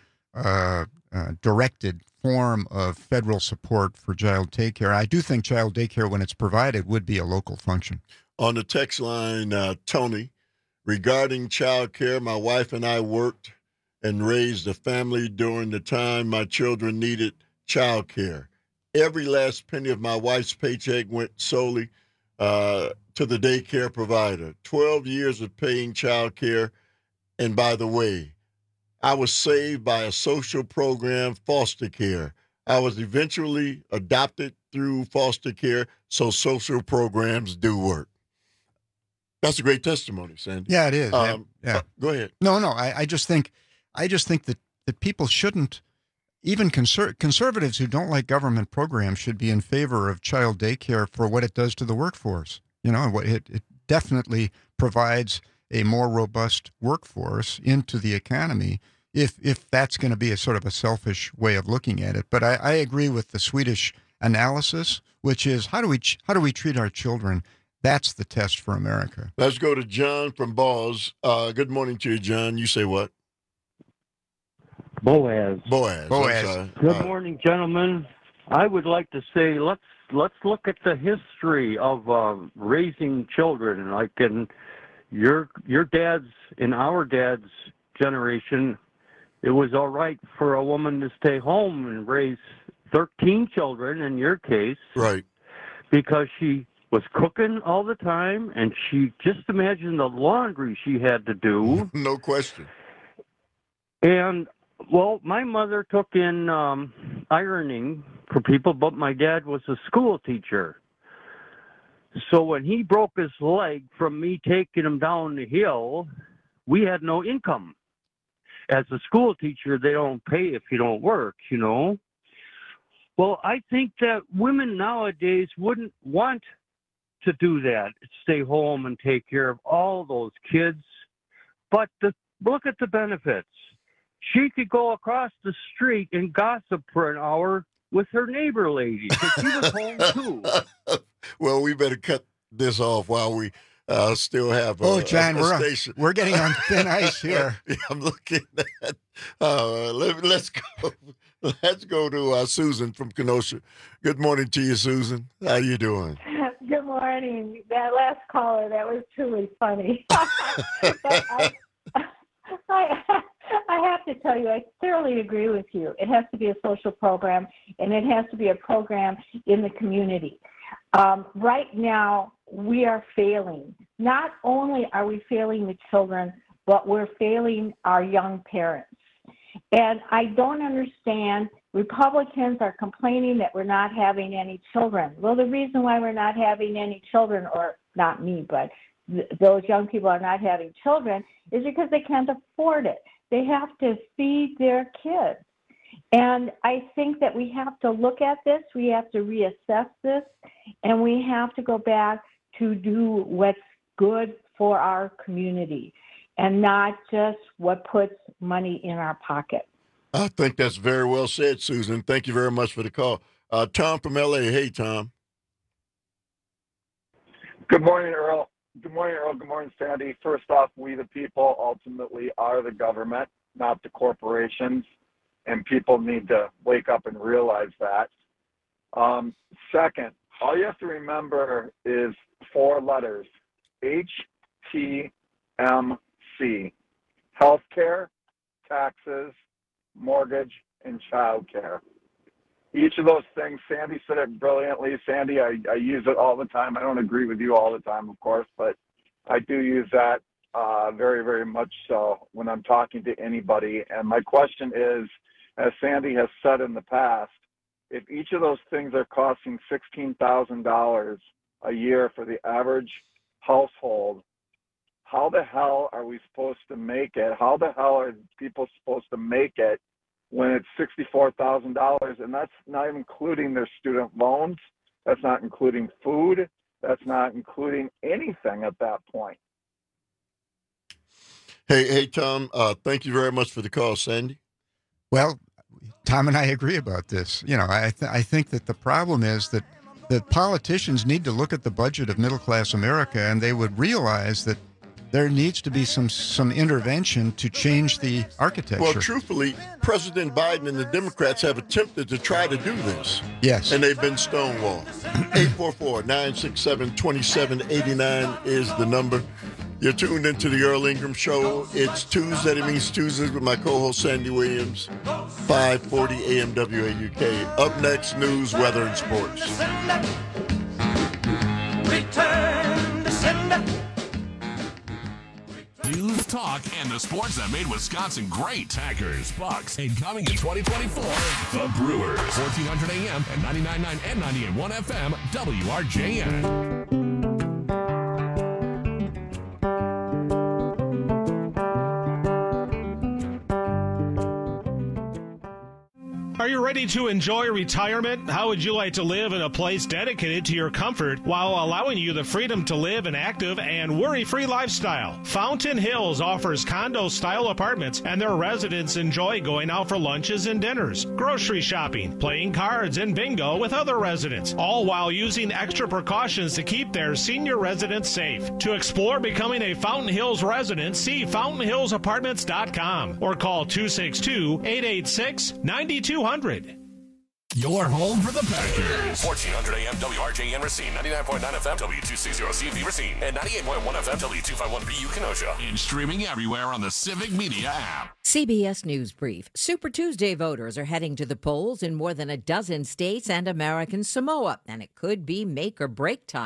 directed form of federal support for child daycare. I do think child daycare, when it's provided, would be a local function. On the text line, Tony, regarding child care, my wife and I worked and raised a family during the time my children needed child care. Every last penny of my wife's paycheck went solely to the daycare provider. 12 years of paying child care. And by the way, I was saved by a social program, foster care. I was eventually adopted through foster care, so social programs do work. That's a great testimony, Sandy. Yeah, it is. Yeah. Go ahead. No, I just think that people shouldn't, even conservatives who don't like government programs should be in favor of child daycare for what it does to the workforce. It definitely provides a more robust workforce into the economy if that's going to be a sort of a selfish way of looking at it. But I agree with the Swedish analysis, which is how do we treat our children That's the test for America. Let's go to John from Balls. Good morning to you, John. You say what? Boaz. Good morning, gentlemen. I would like to say let's look at the history of raising children. Like in your dad's, in our dad's generation, it was all right for a woman to stay home and raise 13 children in your case. Right. Because she was cooking all the time, and she just imagine the laundry she had to do. No question. And, well, my mother took in ironing for people, but my dad was a school teacher. So when he broke his leg from me taking him down the hill, we had no income. As a school teacher, they don't pay if you don't work, you know. Well, I think that women nowadays wouldn't want to do that, stay home and take care of all those kids. But look at the benefits. She could go across the street and gossip for an hour with her neighbor lady, because she was home too. Well, we better cut this off while we still have John, station. We're getting on thin ice here. I'm looking at, let's go to Susan from Kenosha. Good morning to you, Susan. How you doing? Good morning. That last caller, that was truly funny. But I have to tell you, I thoroughly agree with you. It has to be a social program, and it has to be a program in the community. Right now, we are failing. Not only are we failing the children, but we're failing our young parents. And I don't understand. Republicans are complaining that we're not having any children. Well, the reason why we're not having any children, or not me, but those young people are not having children, is because they can't afford it. They have to feed their kids. And I think that we have to look at this, we have to reassess this, and we have to go back to do what's good for our community and not just what puts money in our pocket. I think that's very well said, Susan. Thank you very much for the call. Tom from L.A. Hey, Tom. Good morning, Earl. Good morning, Earl. Good morning, Sandy. First off, we the people ultimately are the government, not the corporations, and people need to wake up and realize that. Second, all you have to remember is 4 letters, HTMC, healthcare, taxes, mortgage, and child care. Each of those things, Sandy said it brilliantly. Sandy, I use it all the time. I don't agree with you all the time, of course, but I do use that very, very much so when I'm talking to anybody. And my question is, as Sandy has said in the past, if each of those things are costing $16,000 a year for the average household, how the hell are we supposed to make it? How the hell are people supposed to make it when it's $64,000? And that's not including their student loans. That's not including food. That's not including anything at that point. Hey, Tom, thank you very much for the call, Sandy. Well, Tom and I agree about this. You know, I think that the problem is that the politicians need to look at the budget of middle-class America, and they would realize that there needs to be some intervention to change the architecture. Well, truthfully, President Biden and the Democrats have attempted to try to do this. Yes. And they've been stonewalled. 844-967-2789 is the number. You're tuned into the Earl Ingram Show. It's Tuesday. It means Tuesdays with my co-host, Sandy Williams, 540 AM WAUK. Up next, news, weather, and sports. Return to sender. News, talk, and the sports that made Wisconsin great. Packers, Bucks, and coming in 2024, the Brewers. 1400 AM and 99.9 and 98.1 FM, WRJN. Are you ready to enjoy retirement? How would you like to live in a place dedicated to your comfort while allowing you the freedom to live an active and worry-free lifestyle? Fountain Hills offers condo-style apartments, and their residents enjoy going out for lunches and dinners, grocery shopping, playing cards, and bingo with other residents, all while using extra precautions to keep their senior residents safe. To explore becoming a Fountain Hills resident, see fountainhillsapartments.com or call 262-886-9200. Your home for the Packers. 1400 AM WRJN Racine, 99.9 FM W260CV Racine, and 98.1 FM W251BU Kenosha. And streaming everywhere on the Civic Media app. CBS News Brief. Super Tuesday voters are heading to the polls in more than a dozen states and American Samoa, and it could be make or break time.